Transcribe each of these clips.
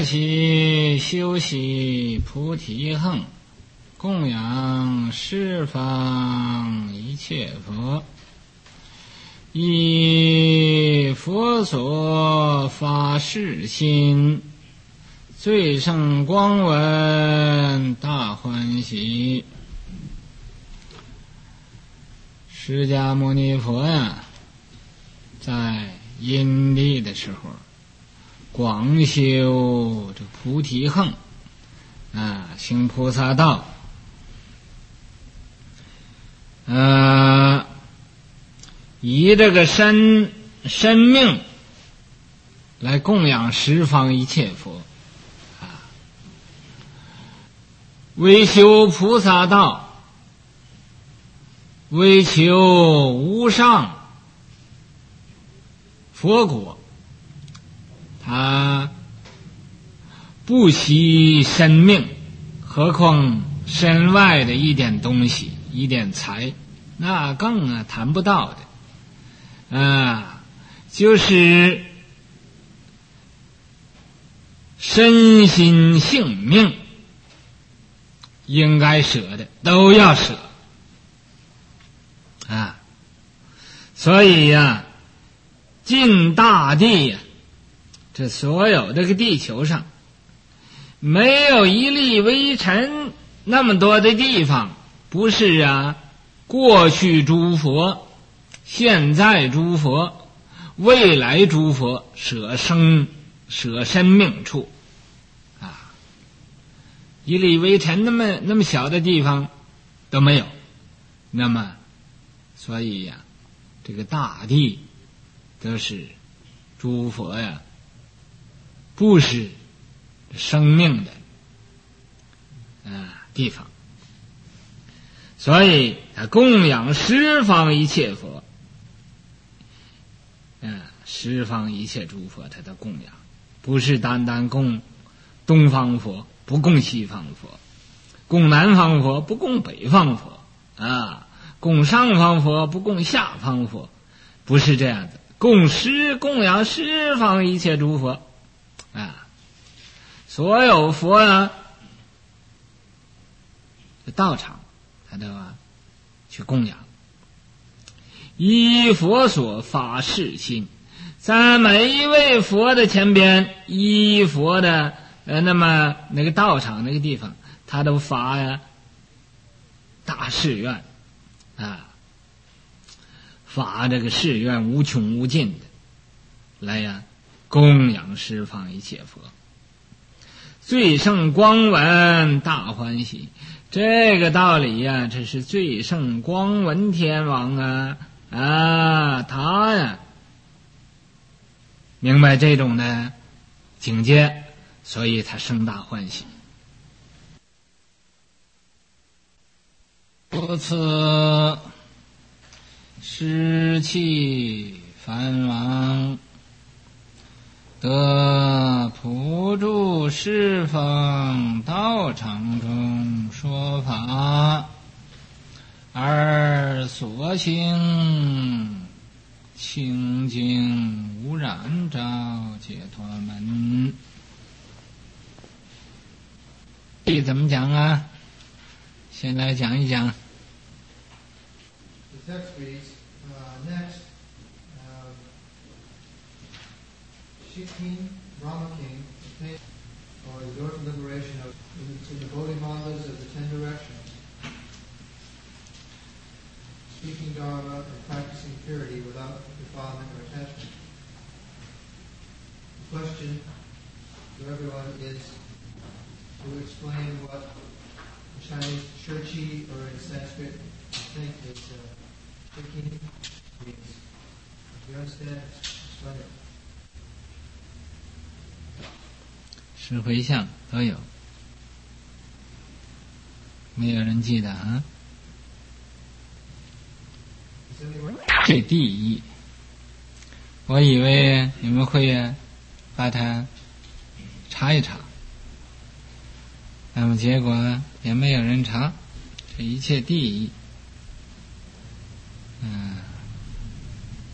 习修习菩提行，供养十方一切佛，以佛所发誓心，最胜光闻大欢喜。释迦牟尼佛呀，在因地的时候广修这菩提行行菩萨道，以这个生命来供养十方一切佛为修菩萨道，为求无上佛果，他不惜生命，何况身外的一点东西一点财，那更谈不到的就是身心性命应该舍的都要舍所以尽大地这所有这个地球上没有一粒微尘那么多的地方不是过去诸佛现在诸佛未来诸佛舍生命处一粒微尘那么小的地方都没有，那么所以这个大地都是诸佛布施生命的地方，所以他供养十方一切佛十方一切诸佛他的供养，不是单单供东方佛不供西方佛，供南方佛不供北方佛供上方佛不供下方佛，不是这样子，供养十方一切诸佛所有佛道场他都去供养，依佛所发誓心，在每一位佛的前边，依佛的那个道场那个地方，他都发大誓愿发这个誓愿无穷无尽的来供养十方一切佛，最胜光闻大欢喜。这个道理这是最胜光闻天王他明白这种的境界，所以他生大欢喜。如此湿气梵王得普住十方道场中说法，而所行清净无染照解脱门。这怎么讲先来讲一讲。 The text reads, next, Shikin Brahma King obtained or the door to liberation in the Bodhimandals of the 10 directions, speaking Dharma and practicing purity without defilement or attachment. The question to everyone is to explain what in Chinese Shurchi or in Sanskrit I think is Shikin means. Do you understand? Explain it. 十回向都有，没有人记得这第一，我以为你们会把它查一查，那么结果也没有人查，这一切第一。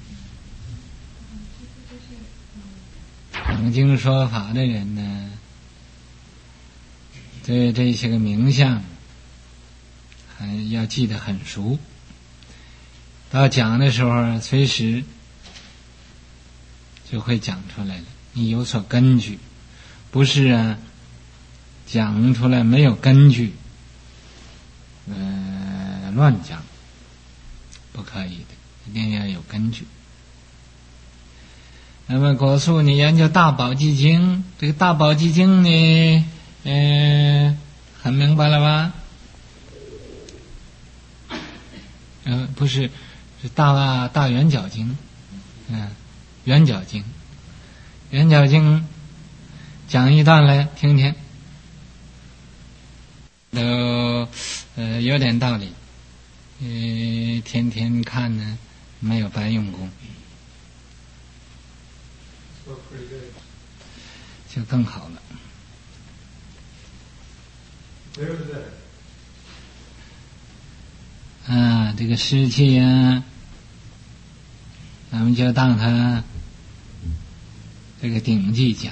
讲经说法的人呢， 对这些个名相还要记得很熟，到讲的时候随时就会讲出来了，你有所根据，不是讲出来没有根据，乱讲，不可以的，一定要有根据。那么果树你研究大宝积经，这个大宝积经呢，很明白了吧？不是，是大圆角经，圆角经，圆角经讲一段来听听，都有点道理，天天看呢，没有白用功，就更好了。这个湿气咱们就当它这个顶记讲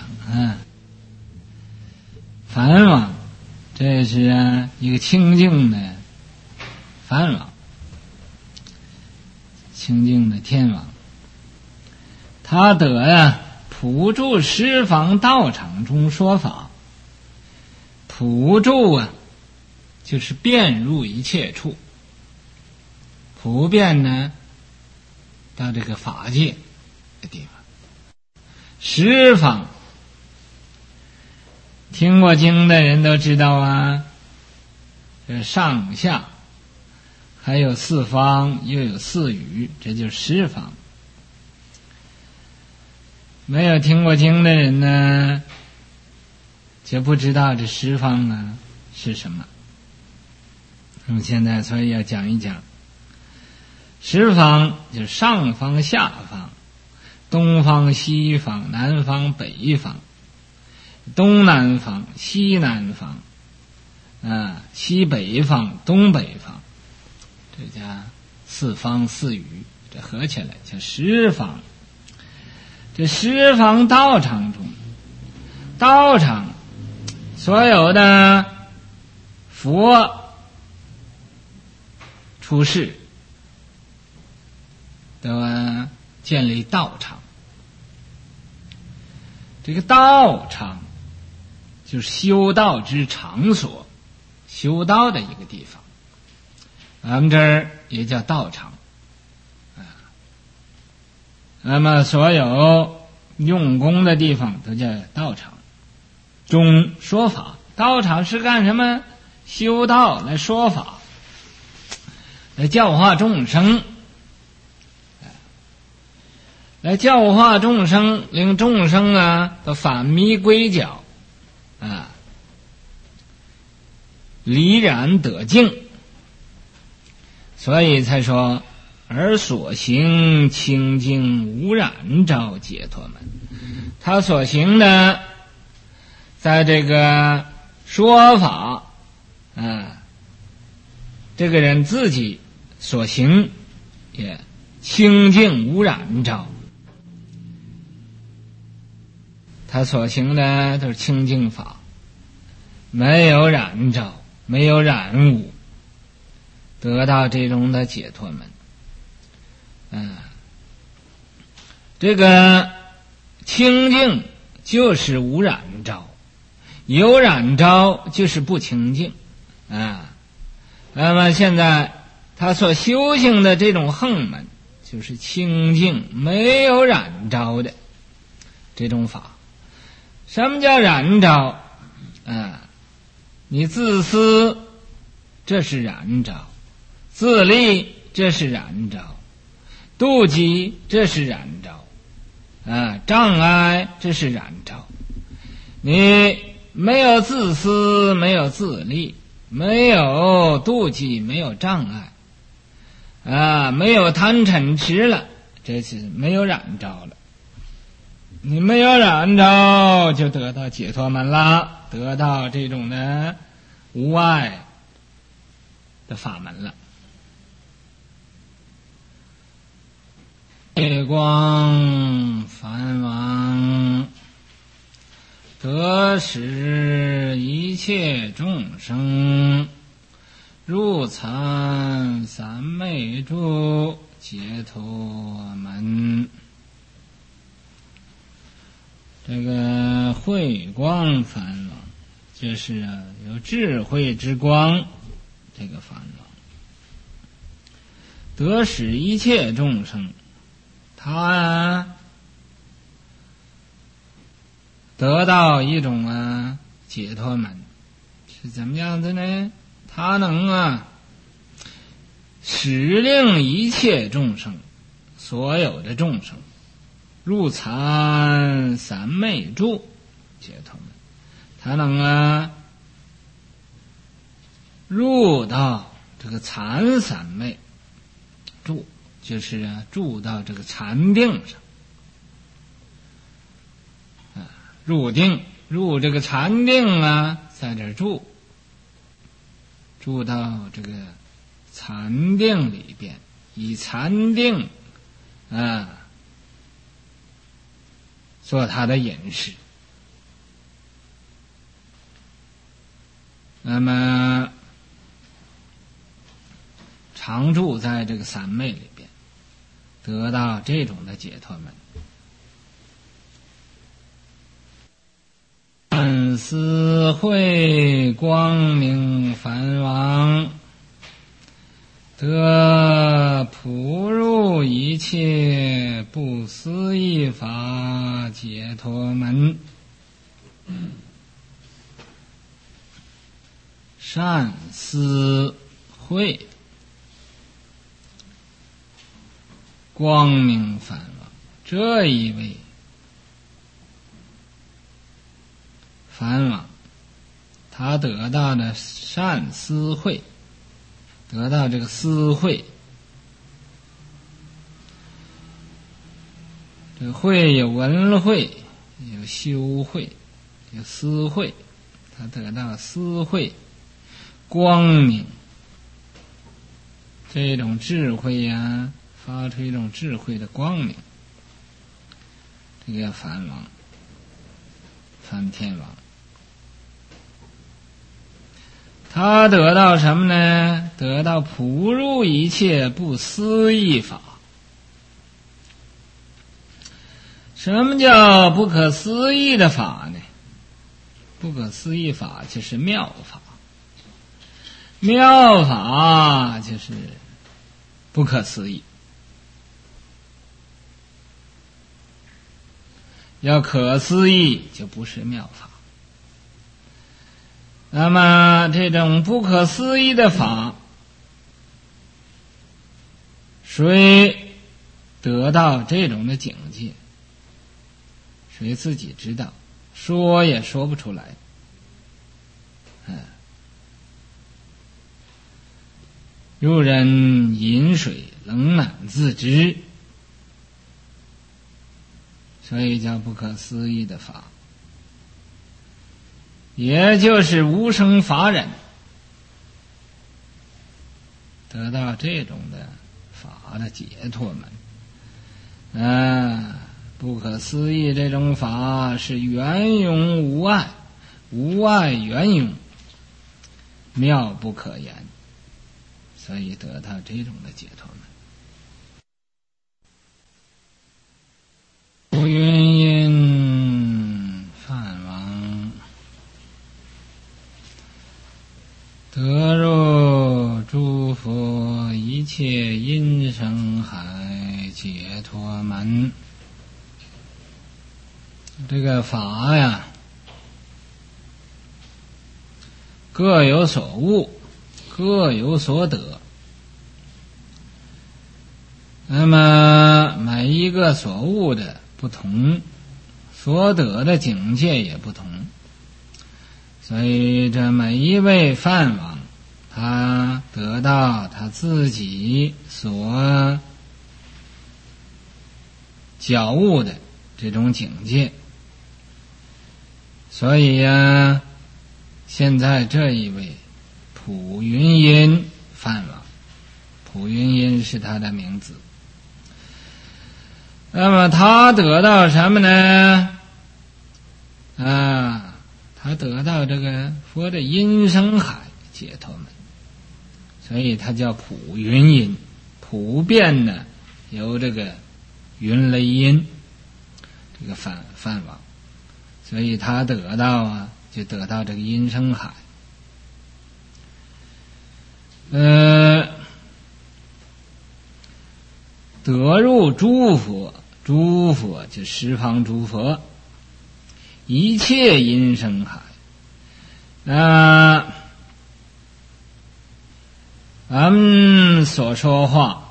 梵网，这是一个清净的梵网，清净的天网，他得普住十方道场中说法。普住就是遍入一切处，普遍呢到这个法界的地方。十方听过经的人都知道这上下还有四方，又有四语，这就是十方。没有听过经的人呢，就不知道这十方是什么。那么现在所以要讲一讲十方，就是上方下方，东方西方，南方北方，东南方西南方，西北方东北方，这叫四方四语，这合起来叫十方。这十方道场中，道场所有的佛出世都建立道场。这个道场就是修道之场所，修道的一个地方，咱们这儿也叫道场。那么所有用功的地方都叫道场。中说法，道场是干什么？修道来说法，来教化众生，来教化众生，令众生都返迷归教离染得净。所以才说而所行清净无染招解脱门。他所行的在这个说法这个人自己所行也清净无染招，他所行的都是清净法，没有染招，没有染污，得到这种的解脱门。这个清净就是无染招，有染招就是不清净那么现在他所修行的这种横门就是清净没有染招的这种法。什么叫染招你自私，这是染招；自利，这是染招；妒忌，这是染招障碍，这是染招。你没有自私，没有自利，没有妒忌，没有障碍没有贪嗔痴了，这是没有染招了。你没有染招，就得到解脱门了，得到这种的无碍的法门了。月光梵网，得使一切众生，入参三昧住解脱门。这个慧光梵王，这是有智慧之光，这个梵王得使一切众生，他得到一种解脱门，是怎么样子呢？他能使令一切众生，所有的众生入参三昧住解脱门，他能入到这个禅三昧住，就是住到这个禅定上，入定，入这个禅定在这儿住到这个禅定里边，以禅定做他的饮食。那么常住在这个三昧里边，得到这种的解脱门。思慧光明梵王，得普入一切不思议法解脱门。善思慧光明梵王，这一位梵王，他得到的善思慧，得到这个思慧，这个慧有闻慧，有修慧，有思慧，他得到思慧光明，这种智慧发出一种智慧的光明。这个梵王，梵天王，他得到什么呢？得到普入一切不思议法。什么叫不可思议的法呢？不可思议法就是妙法，妙法就是不可思议。要可思议就不是妙法。那么这种不可思议的法，谁得到这种的境界，谁自己知道，说也说不出来。如人饮水，冷暖自知，所以叫不可思议的法，也就是无生法忍，得到这种的法的解脱门。不可思议这种法是圆融无碍，无碍圆融，妙不可言，所以得到这种的解脱门。不云因梵王，得入诸佛一切因生海解脱门。这个法各有所悟，各有所得。那么每一个所悟的不同，所得的境界也不同，所以这每一位梵王，他得到他自己所觉悟的这种境界。所以现在这一位普云因梵王，普云因是他的名字。那么他得到什么呢？ 他得到这个佛的音声海解脱门，所以它叫普云音，普遍呢由这个云雷音这个梵网，所以他得到就得到这个音声海。得入诸佛，诸佛就十方诸佛，一切音声海。咱们所说话，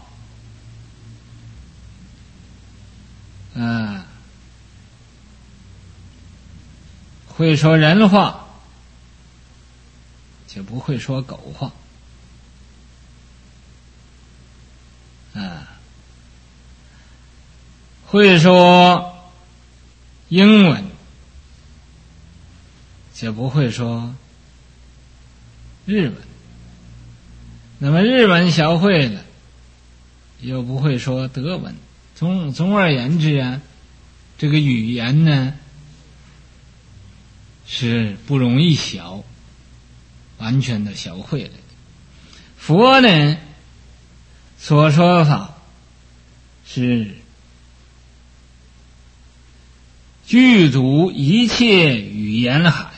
会说人话，就不会说狗话。会说英文，就不会说日文。那么日文学会了，又不会说德文。总而言之这个语言呢是不容易学，完全的学会了。佛呢所说法是具足一切语言海，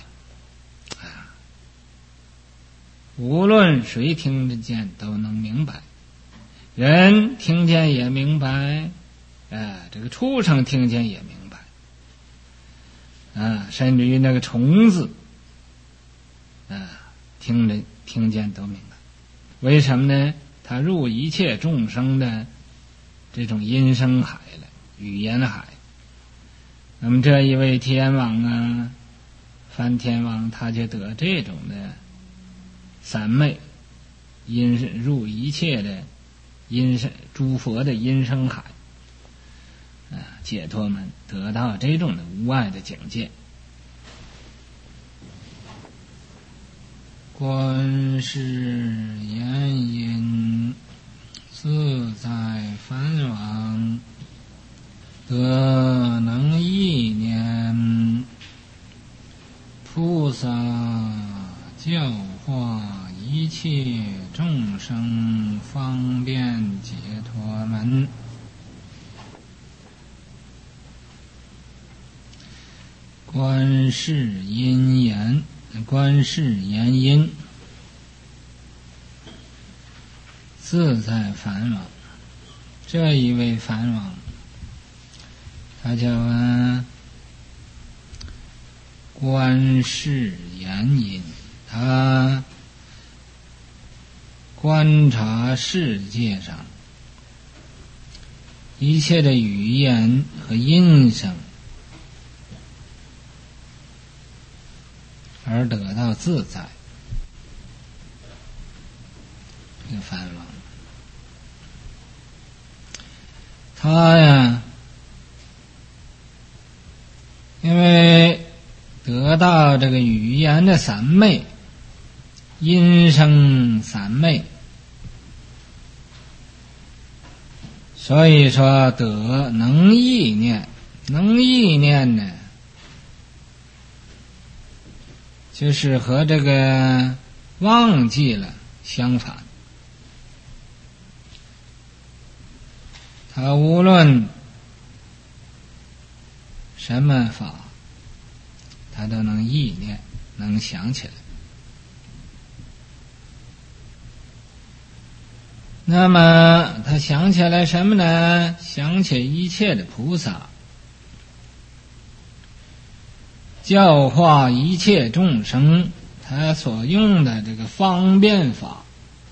无论谁听得见都能明白，人听见也明白，这个畜生听见也明白，甚至于那个虫子听见都明白。为什么呢？他入一切众生的这种音声海了，语言海。那么这一位天王梵天王，他就得这种的三昧，入一切的音声诸佛的音声海，解脱门，得到这种的无碍的境界。观世言音，自在梵网，得能意念，菩萨教化一切众生，方便解脱门。观世言音，自在梵网。这一位梵网，他叫观世言音，他观察世界上一切的语言和音声，而得到自在。这个梵网，他因为得到这个语言的三昧，音声三昧，所以说得能意念。能意念呢，就是和这个忘记了相反。他无论什么法，他都能意念，能想起来。那么他想起来什么呢？想起一切的菩萨，教化一切众生，他所用的这个方便法，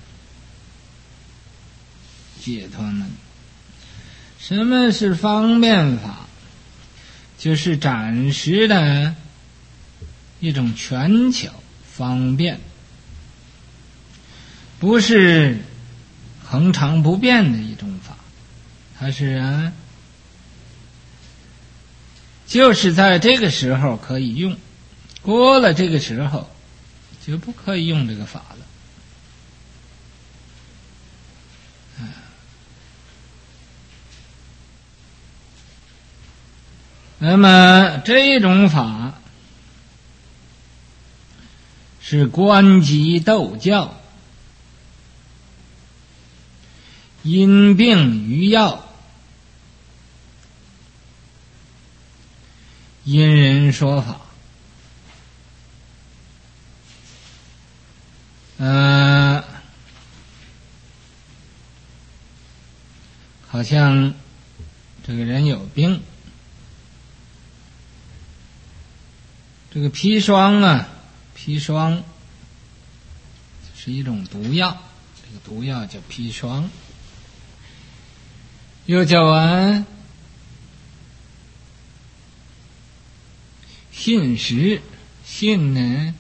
解脱门。什么是方便法？就是暂时的一种权巧方便，不是恒常不变的一种法。它是就是在这个时候可以用，过了这个时候就不可以用这个法了。那么这种法是观疾斗教，因病于药，因人说法。好像这个人有病，这个砒霜啊，砒霜是一种毒药，这个毒药叫砒霜，又叫信石。信呢，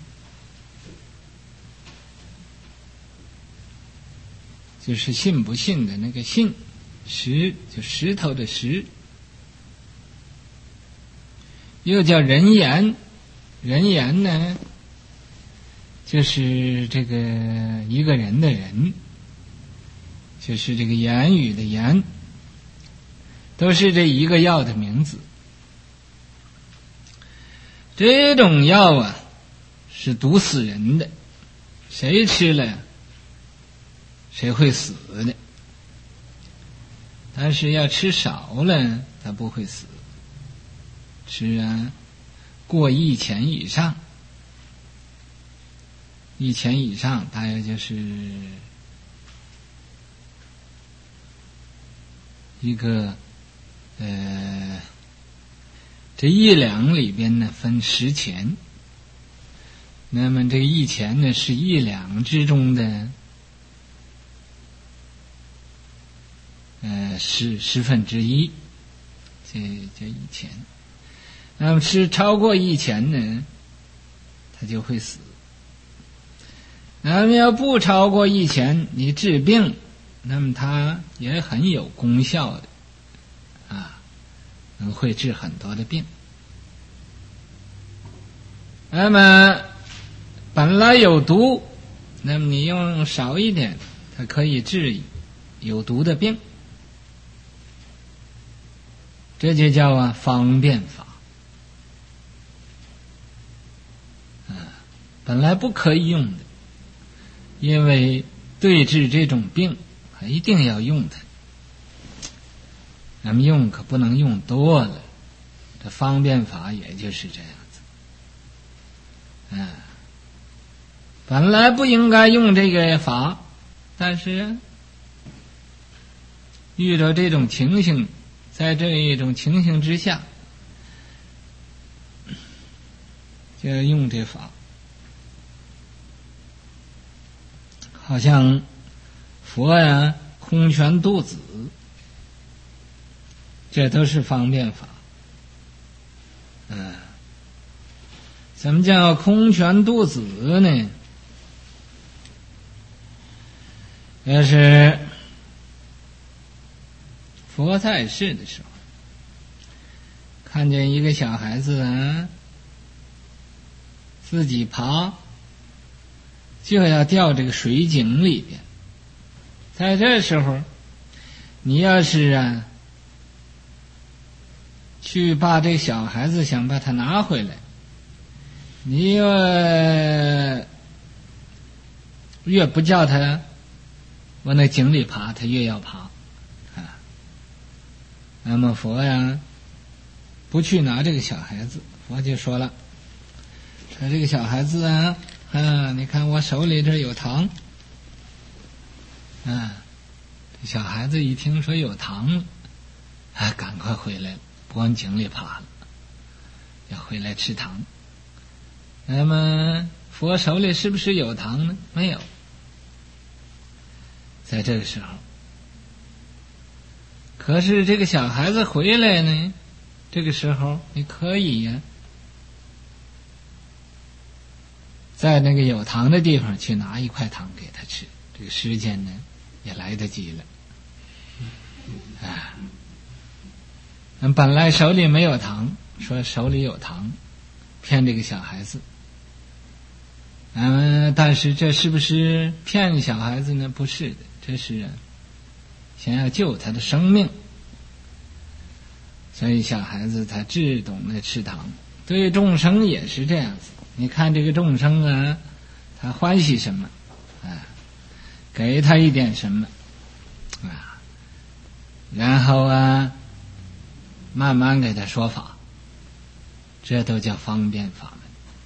就是信不信的那个信，石就石头的石，又叫人言。人言呢，就是这个一个人的人，就是这个言语的言，都是这一个药的名字。这种药啊，是毒死人的，谁吃了谁会死的。但是要吃少了，他不会死。吃过1钱以上，1钱以上大约就是一个这1两里边呢分10钱，那么这1钱呢是1两之中的10分之一，这叫1钱。那么吃超过1钱呢，他就会死。那么要不超过1钱，你治病，那么它也很有功效的会治很多的病。那么本来有毒，那么你用少一点，它可以治有毒的病，这就叫方便法。本来不可以用的，因为对治这种病一定要用它，那么用可不能用多了，这方便法也就是这样子。本来不应该用这个法，但是遇到这种情形，在这一种情形之下，就要用这法。好像佛空拳度子，这都是方便法。怎么叫空拳度子呢？要是佛在世的时候，看见一个小孩子自己爬，就要掉这个水井里边，在这时候你要是去把这小孩子想把他拿回来，你越不叫他往那井里爬，他越要爬那么佛不去拿这个小孩子，佛就说了，说这个小孩子你看我手里这有糖这小孩子一听说有糖了赶快回来了，不往井里爬了，要回来吃糖。那么佛手里是不是有糖呢？没有。在这个时候，可是这个小孩子回来呢，这个时候你可以在那个有糖的地方去拿一块糖给他吃，这个时间呢也来得及了本来手里没有糖，说手里有糖，骗这个小孩子但是这是不是骗小孩子呢？不是的，这是想要救他的生命，所以小孩子他只懂得吃糖。对众生也是这样子，你看这个众生他欢喜什么啊，给他一点什么啊，然后啊慢慢给他说法，这都叫方便法门。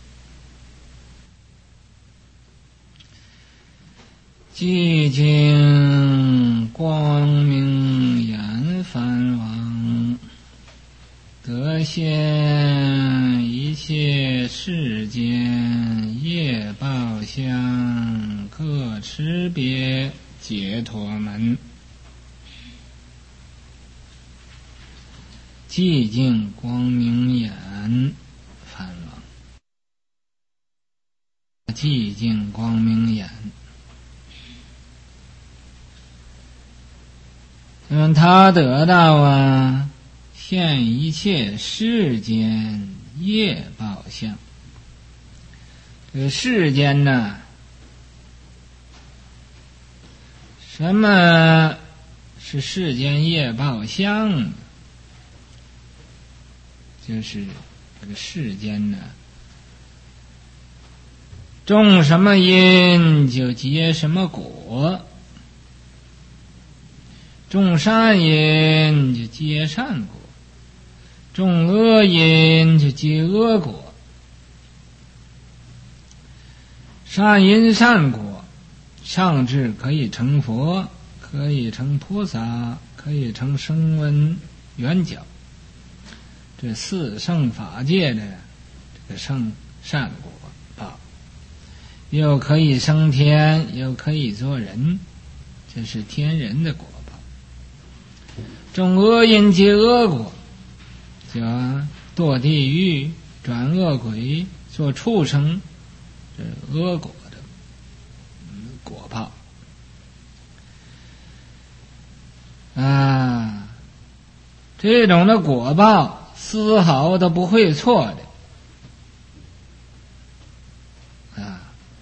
寂静光明眼梵王，得现一切世间业报相，各持别解脱门。寂静光明眼梵王，寂静光明眼，他得到啊现一切世间业报相。这个世间呢，什么是世间业报相？就是这个世间呢，种什么因就结什么果，种善因就结善果，种恶因就结恶果。善因善果，上至可以成佛，可以成菩萨，可以成声闻缘觉，这四圣法界的这个圣善果报，又可以升天，又可以做人，这是天人的果报。种恶因结恶果，就堕地狱，转恶鬼，做畜生，这恶果的果报啊，这种的果报丝毫都不会错的啊，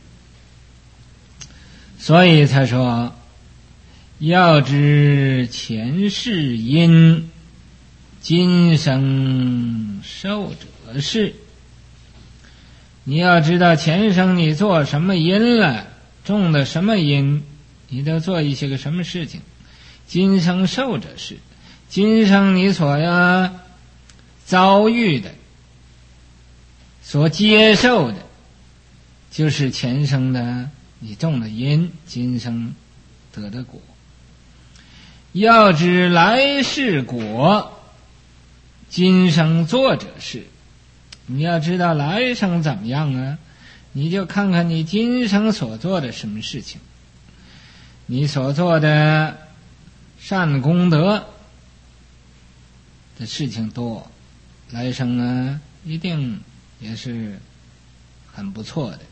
所以才说要知前世因，今生受者是。你要知道前生你做什么因了，种的什么因，你都做一些个什么事情，今生受者是。今生你所要遭遇的，所接受的，就是前生的你种的因，今生得的果。要知来世果，今生做者是。你要知道来生怎么样啊，你就看看你今生所做的什么事情，你所做的善功德的事情多，来生啊一定也是很不错的。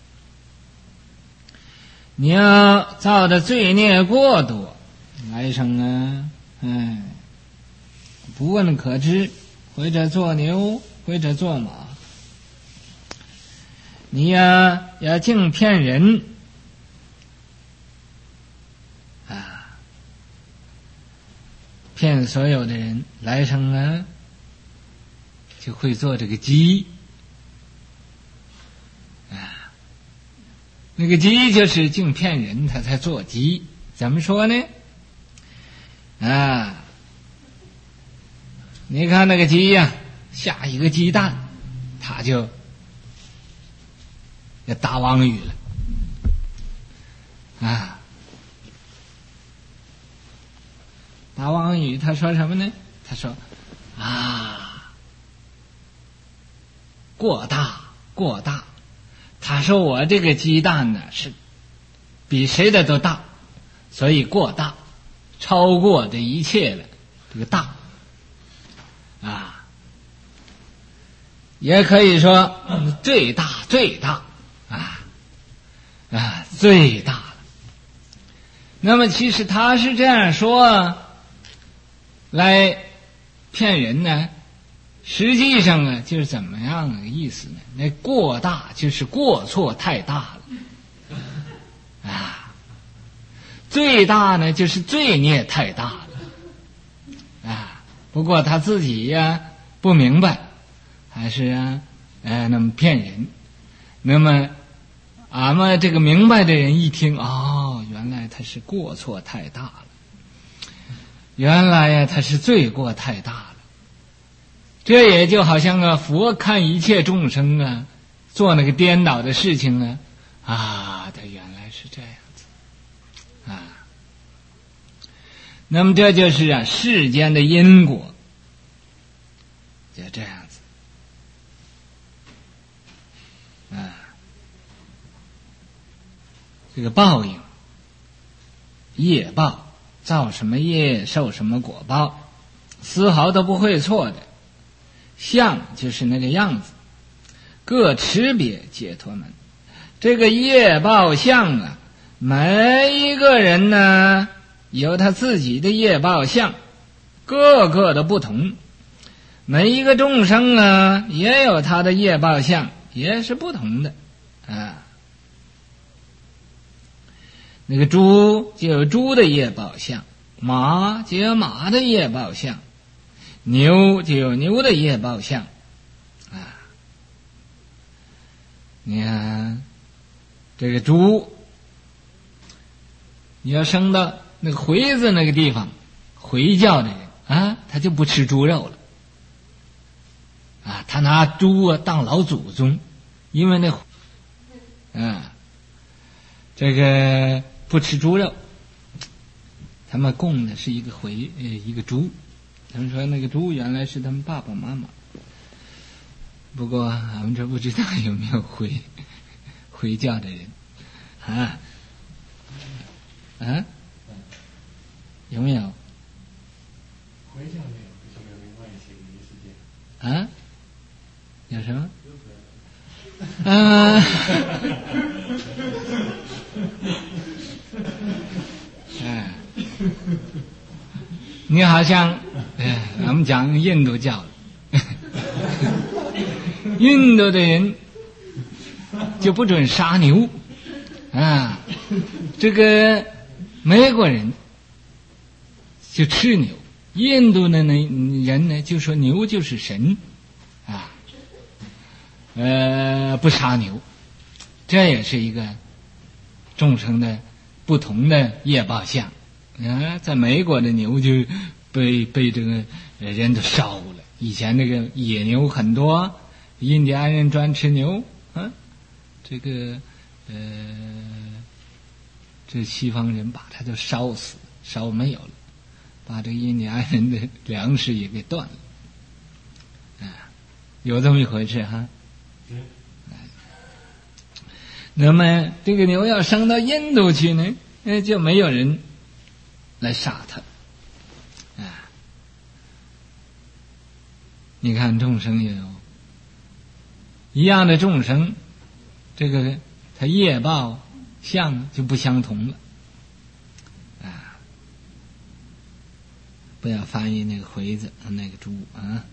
你要造的罪孽过多，来生啊不问可知，或者做牛，或者做马。你呀要净骗人啊，骗所有的人，来生啊就会做这个鸡啊。那个鸡就是净骗人，他才做鸡。怎么说呢？啊，你看那个鸡呀，下一个鸡蛋，他就要打王语了啊！打王语，他说什么呢？他说啊，过大过大。他说我这个鸡蛋呢是比谁的都大，所以过大，超过这一切了，这个大啊，也可以说最大最大最大了。那么其实他是这样说来骗人呢，实际上啊就是怎么样的意思呢？那过大就是过错太大了啊，最大呢就是罪孽太大了啊。不过他自己呀不明白，还是那么骗人。那么俺们这个明白的人一听，哦，原来他是过错太大了，原来呀他是罪过太大了。这也就好像啊，佛看一切众生啊，做那个颠倒的事情呢，啊，他原来是这样子啊。那么这就是啊世间的因果，就这样子啊。这个报应，业报，造什么业受什么果报，丝毫都不会错的。相就是那个样子，各持别解脱门。这个业报相啊，每一个人呢有他自己的业报相，个个的不同。每一个众生呢也有他的业报相，也是不同的啊。那个猪就有猪的业报相，马就有马的业报相，牛就有牛的业报相啊。你看这个猪，你要生到那个回子那个地方，回教的人啊，他就不吃猪肉了啊，他拿猪啊当老祖宗，因为那这个不吃猪肉，他们供的是一个一个猪，他们说那个猪原来是他们爸爸妈妈，不过俺们这不知道有没有回教的人啊有没有？ 回教没有，是有另外一些灵异事件啊？有什么？你好像俺们讲印度教印度的人就不准杀牛啊，这个美国人就吃牛，印度的人呢就说牛就是神啊，不杀牛，这也是一个众生的不同的业报相啊。在美国的牛就被这个人都烧了，以前那个野牛很多，印第安人专吃牛啊，这个这西方人把它都烧死，烧没有了，把这个印第安人的粮食也给断了啊，有这么一回事哈。那么这个牛要生到印度去呢，就没有人来杀它啊。你看众生也有一样的众生，这个他业报相就不相同了啊。不要翻译那个回子那个猪啊。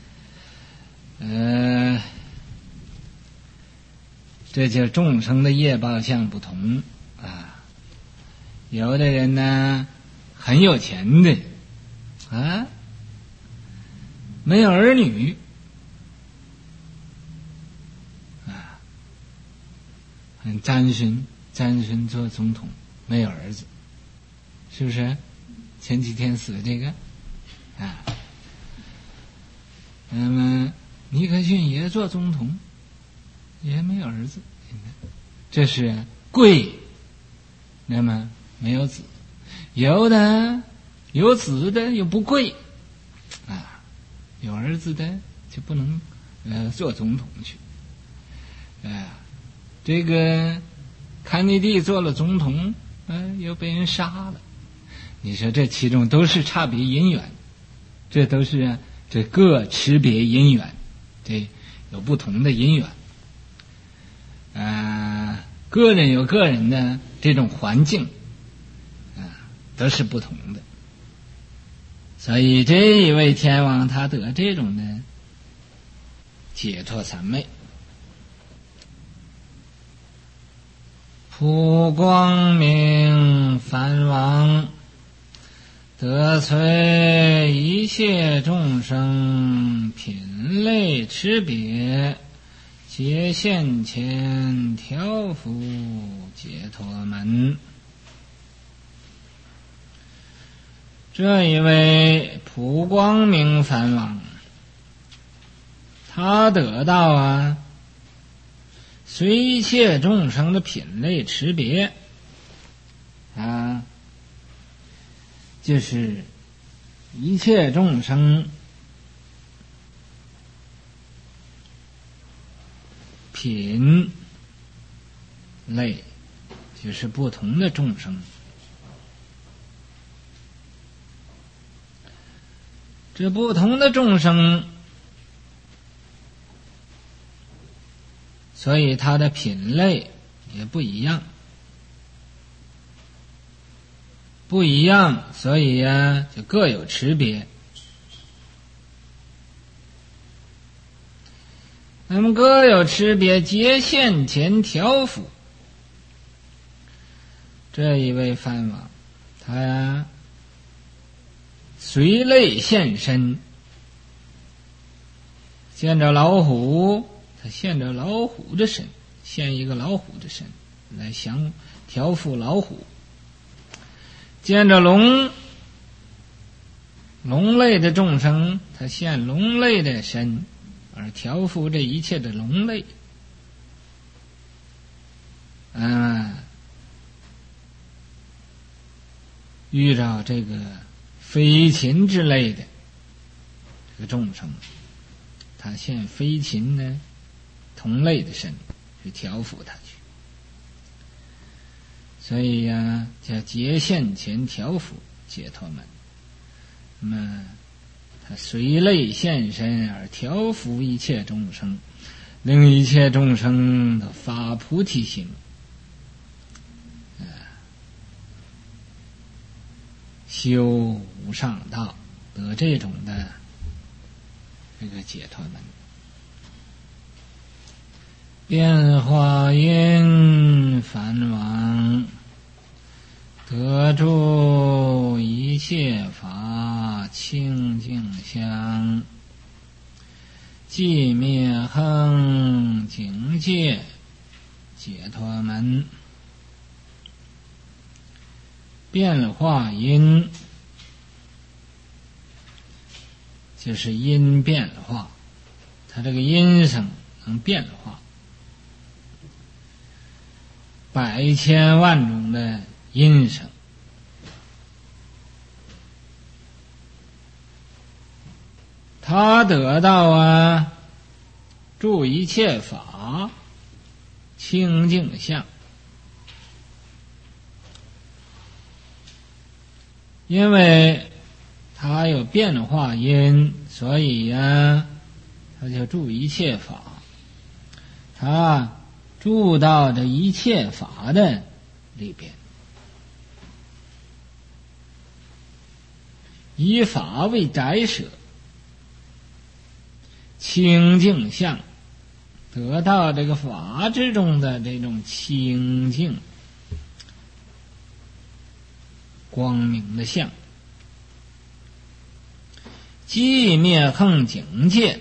这就是众生的业报相不同啊。有的人呢很有钱的啊，没有儿女啊，很詹孙做总统，没有儿子，是不是？前几天死的这个啊。那么尼克逊也做总统，也没有儿子，这是贵，那么没有子。有的有子的又不贵啊，有儿子的就不能做总统去这个坎尼迪做了总统又被人杀了。你说这其中都是差别因缘，这都是这各持别因缘，这有不同的因缘个人有个人的这种环境都是不同的。所以这一位天王他得这种的解脱三昧，普光明梵王，得摧一切众生品类差别， 解现前调伏解脱门。这一位普光明梵王，他得到随一切众生的品类持别就是一切众生品类，就是不同的众生。这不同的众生，所以它的品类也不一样，不一样，所以就各有持别。那么各有持别，皆现前调伏。这一位梵王，他随类现身，见着老虎，他现着老虎的身，现一个老虎的身来降调伏老虎；见着龙类的众生，他现龙类的身而调伏这一切的龙类。遇到这个飞禽之类的这个众生，他现飞禽呢同类的身去调伏他去，所以叫结现前调伏解脱门。那么他随类现身而调伏一切众生，令一切众生的发菩提心，修无上道，得这种的这个解脱门。变化因梵王，得住一切法清净相，寂灭横境界解脱门。变化因就是因变化，它这个音声能变化，百千万种的音声，他得到住一切法清净相。因为它有变化因，所以它就住一切法，它住到这一切法的里边，以法为宅舍，清净相，得到这个法之中的这种清净光明的相。寂灭横境界，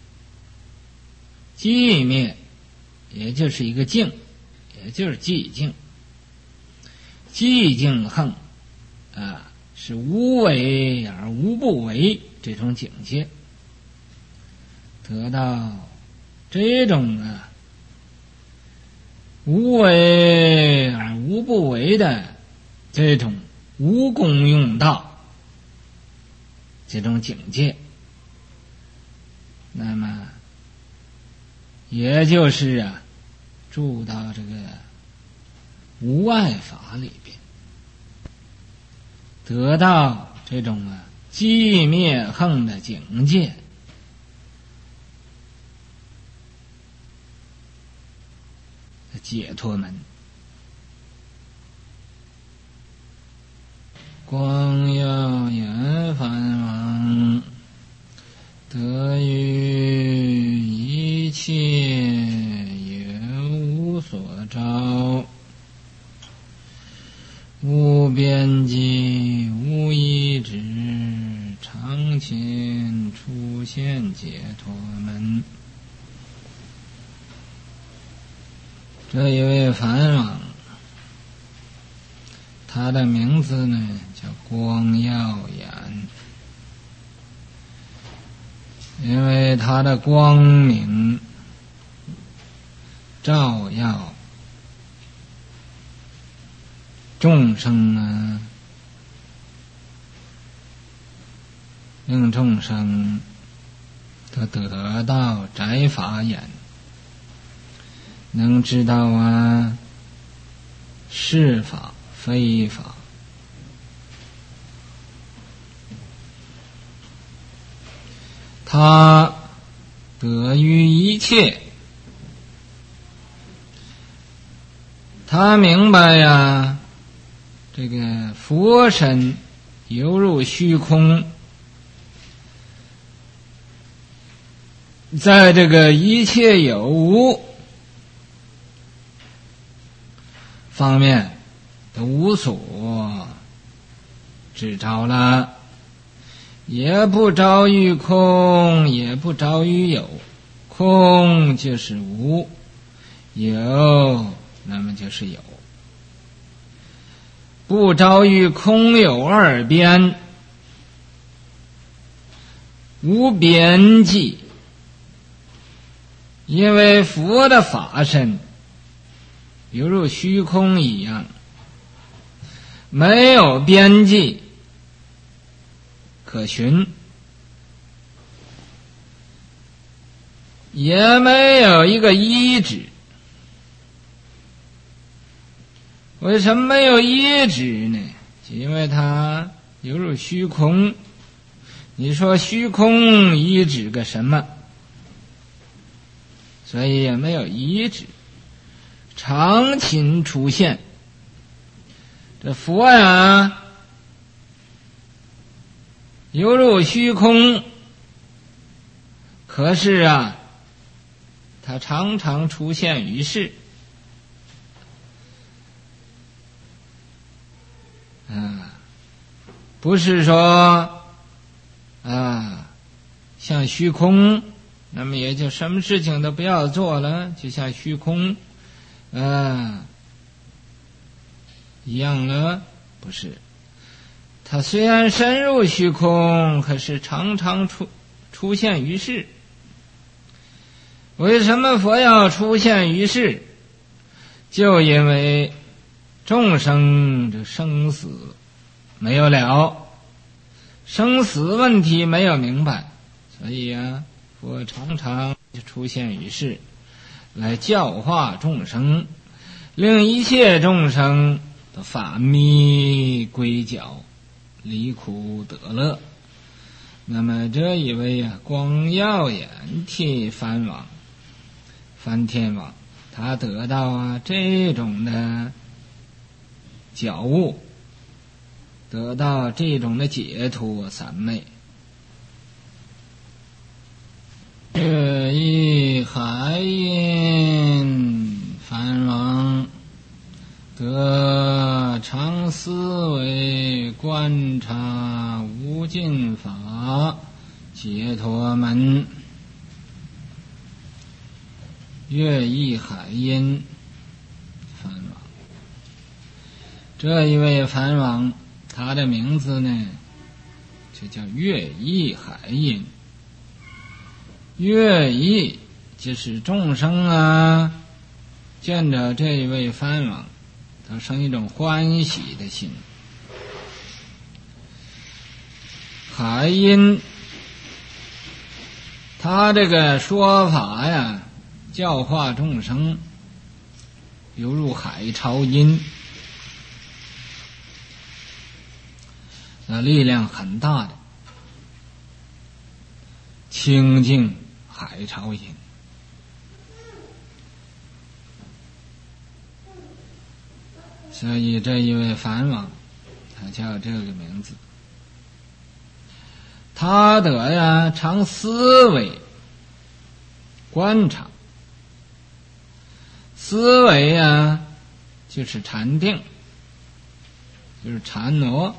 寂灭也就是一个静，也就是寂静。寂静横是无为而无不为这种境界，得到这种无为而无不为的这种无功用道这种境界，那么也就是住到这个无碍法里边，得到这种寂灭横的境界，解脱门。光耀眼梵王，得于一切也无所着，无边际无一止，常前出现解脱门。 这一位梵王，他的名字呢叫光耀眼，因为他的光明照耀众生啊，令众生都得到摘法眼，能知道啊是法非法。他得于一切，他明白呀，这个佛身犹如虚空，在这个一切有无方面都无所只着了，也不着于空，也不着于有。空就是无，有那么就是有，不着于空有二边，无边际。因为佛的法身犹如虚空一样，没有边际可循，也没有一个依止。为什么没有依止呢？因为它犹如虚空。你说虚空依止个什么？所以也没有依止，常勤出现。这佛呀犹如虚空，可是啊它常常出现于世。不是说像虚空，那么也就什么事情都不要做了，就像虚空一样了。不是，它虽然深入虚空，可是常常出现于世。为什么佛要出现于世？就因为众生这生死没有了，生死问题没有明白，所以佛常常出现于世，来教化众生，令一切众生都返迷归觉，离苦得乐。那么这一位光耀眼替梵王、梵天王，他得到这种的觉悟，得到这种的解脱三昧。这一海因梵王得常思维观察无尽法解脱门。乐意海因梵王，这一位梵王，他的名字呢就叫乐意海因。乐意就是众生见着这一位梵王，他生一种欢喜的心。海因他这个说法教化众生犹如海潮音，那力量很大的，清净海潮音。所以这一位梵王他叫这个名字。他得常思维观察，思维就是禅定，就是禅挪。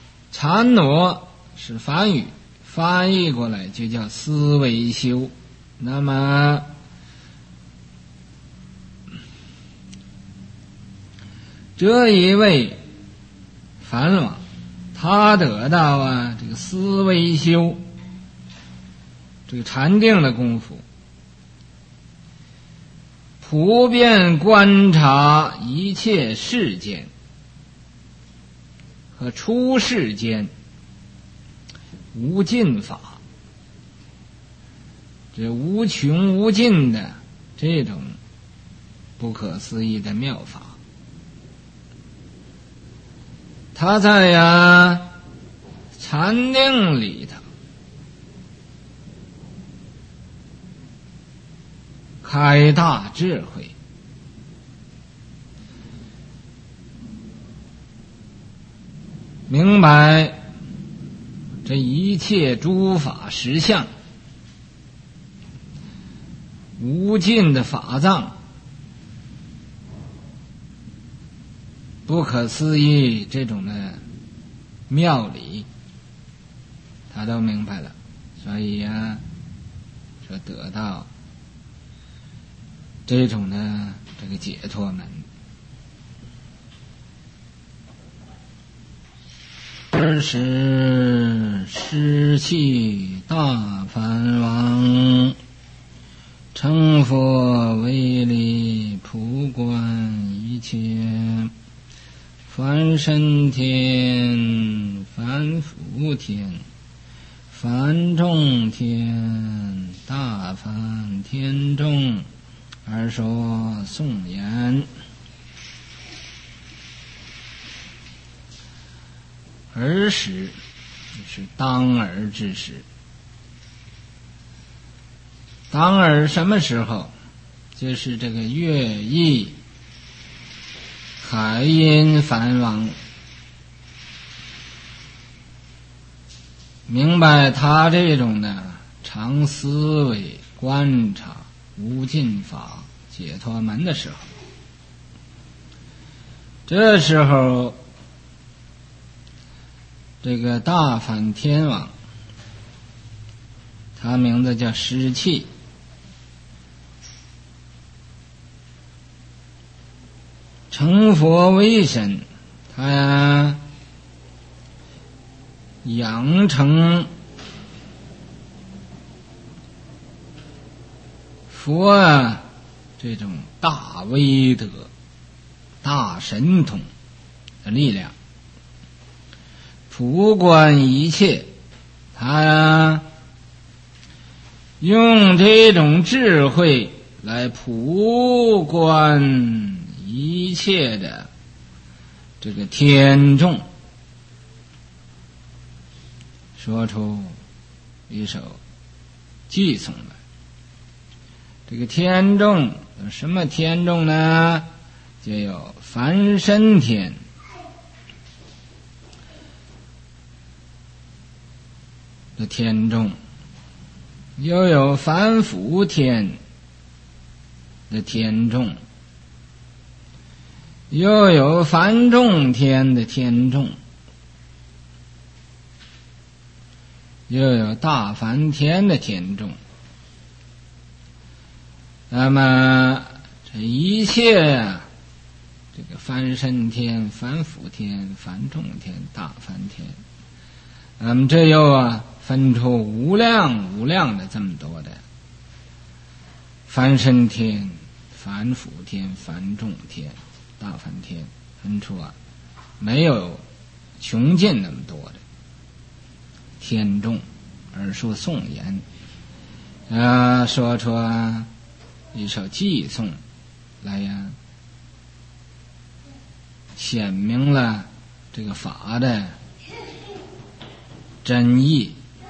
禅挪是梵语，翻译过来就叫思维修。 那么这一位梵王，他得到这个思维修，这个禅定的功夫，普遍观察一切世间和出世间无尽法，这无穷无尽的这种不可思议的妙法，他在禅定里头开大智慧，明白这一切诸法实相，无尽的法藏，不可思议这种的妙理，他都明白了，所以说得到这种的这个解脱门。尔时湿气大梵王，成佛为力，普观一切，梵身天、梵福天、梵众天、大梵天众，而说颂言。尔时是当尔之时，当尔什么时候？就是这个乐毅海阴梵王明白他这种的常思维观察无尽法解脱门的时候，这时候这个大梵天王，他名字叫湿气，成佛为身，他养成佛这种大威德、大神通的力量，普观一切，他用这种智慧来普观一切的这个天众，说出一首偈颂来。这个天众有什么天众呢？就有梵身天、的天众，又有梵福天的天众，又有梵众天的天众，又有大梵天的天众。那么这一切这个梵身天、梵福天、梵众天、大梵天，这又分出无量无量的这么多的梵身天、梵福天、梵众天、大梵天，分出没有穷尽那么多的天众，而说颂言，说出一首偈颂来显明了这个法的真意。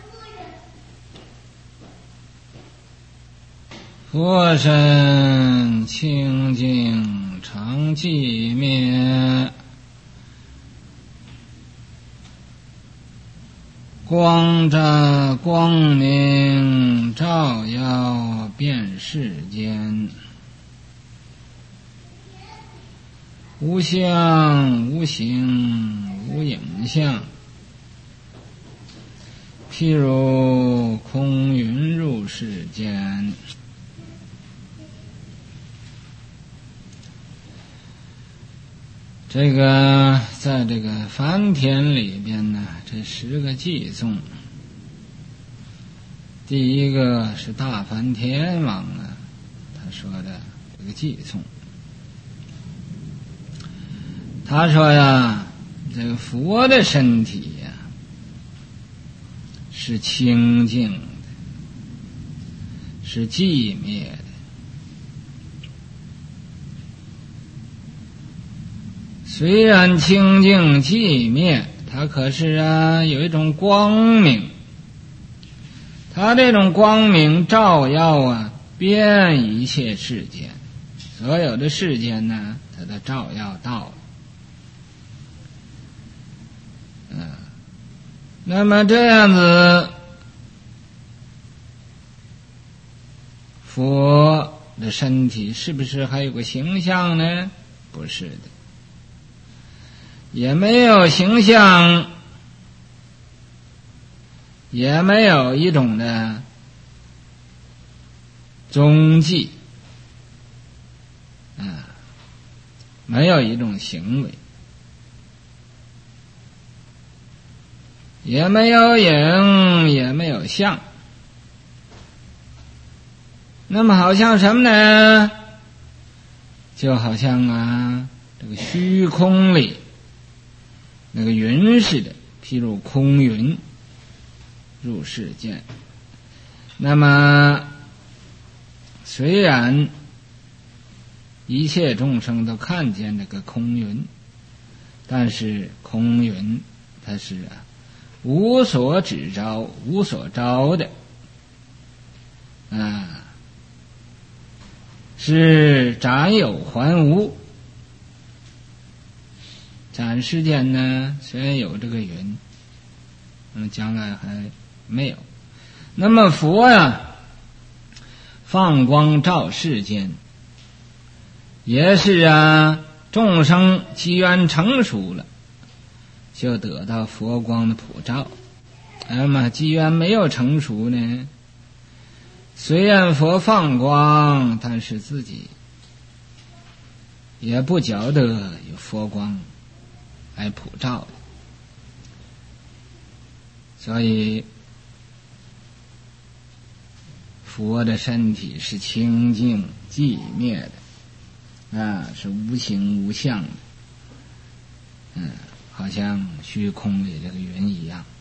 佛身清净常寂灭，光照光明照耀遍世间，无相无形无影像，譬如空云入世间。 这个在这个梵天里边呢，这10个偈颂，第一个是大梵天王啊，他说的这个偈颂，他说呀，这个佛的身体呀是清净的，是寂灭的。虽然清净寂灭，它可是有一种光明，它这种光明照耀遍一切世间，所有的世间呢，它都照耀到了。那么这样子，佛的身体是不是还有个形象呢？不是的，也没有形象，也没有一种的踪迹，没有一种行为，也没有影，也没有相。那么好像什么呢？就好像这个虚空里那个云似的，譬如空云入世间。那么虽然一切众生都看见这个空云，但是空云它是无所指招，无所招的是暂有还无。暂时间呢，虽然有这个云，将来还没有。那么佛放光照世间，也是众生机缘成熟了，就得到佛光的普照。那么机缘没有成熟呢，虽然佛放光，但是自己也不觉得有佛光来普照的。所以佛的身体是清净寂灭的是无形无相的，好像虚空里这个云一样。